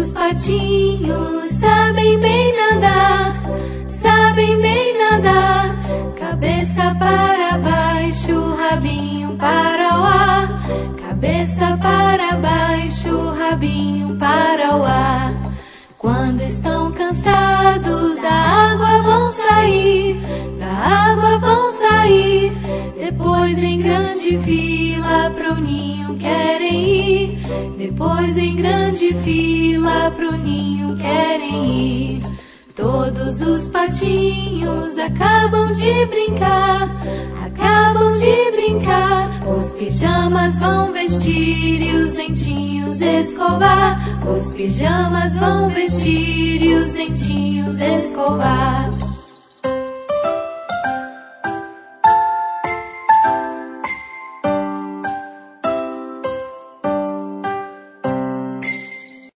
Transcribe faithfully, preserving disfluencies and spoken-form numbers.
os patinhos sabem bem nadar, sabem bem nadar. Cabeça para baixo, rabinho para o ar. Cabeça para baixo, rabinho para o ar. Quando estão cansados, da água vão sair, da água vão sair. Depois em grande fila pro ninho querem ir. Depois em grande fila pro ninho querem ir. Todos os patinhos acabam de brincar, acabam de brincar. Os pijamas vão vestir e os dentinhos escovar. Os pijamas vão vestir e os dentinhos escovar.